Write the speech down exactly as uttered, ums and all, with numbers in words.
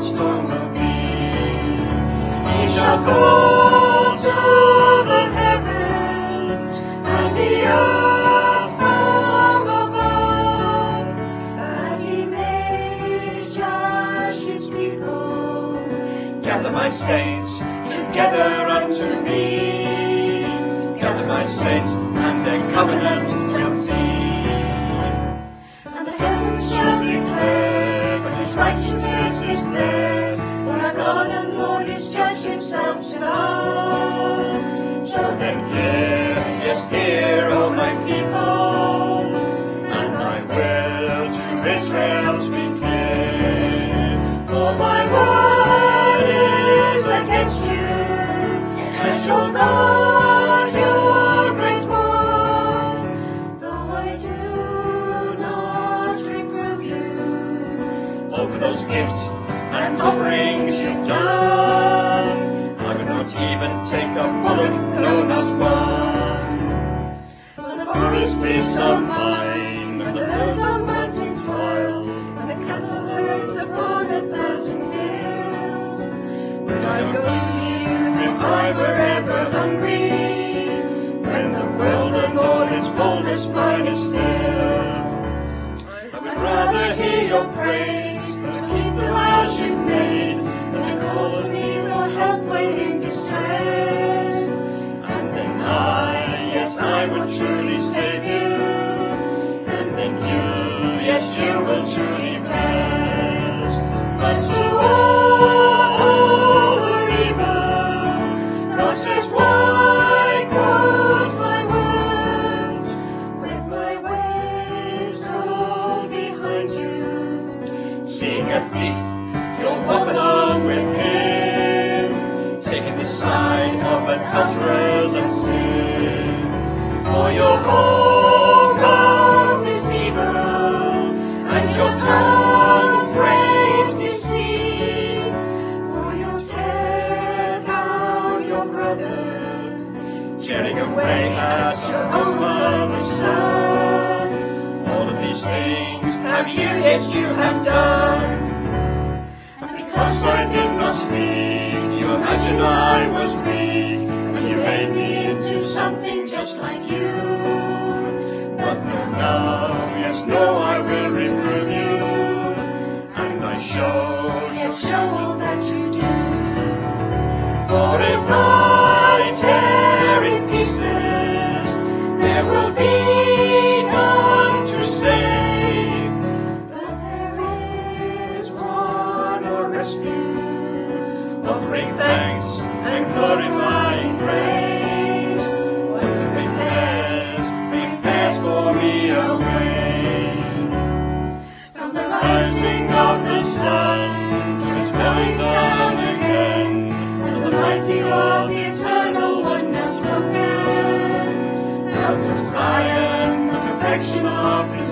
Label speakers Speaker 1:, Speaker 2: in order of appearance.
Speaker 1: storm will be. He shall call to the heavens and the earth from above, that he may judge his people. Gather my saints together unto me. Gather my saints, and their covenant shall see. And the heavens shall declare that his righteousness is there, for our God and Lord is judge himself so. So then hear, yes hear, O my people, and I will to Israel speak clear. For my word is against you, as your God, your great one, though I do not reprove you over those gifts and offerings you've done. I would not even take a bullock, no, not one. For the forest beasts are mine, and the birds on mountains wild, and the cattle herds upon a thousand hills. Would I go to you if I were ever hungry, when the world and all its fullness mine is still? I would rather hear your praise than to keep the vows you've made, than to call to me for help when in distress. And then I, yes, I will truly save you, and then you, yes, you will truly bless. But to all who are evil, God says, why quote my words, with my ways told behind you? Seeing a thief, you'll walk along with him, taking the side of adulterers and sin. For your whole mouth is evil, and your tongue frames deceit. For you'll tear down your brother, tearing away at your own mother's son. All of these things have you, yes, you have done. And because I did not speak, you imagine I was weak, and you made me into something just like you. But no, now, yes, no, I will reprove you, and I show, yes, show all that you do. For if I tear in pieces, there will be none to save. But there is one or rescue, offering thanks and glorifying grace. When he repairs, prepares for me a way. From the rising of the sun to its going down again, as the mighty law, the eternal one now spoken, out of Zion, the perfection of his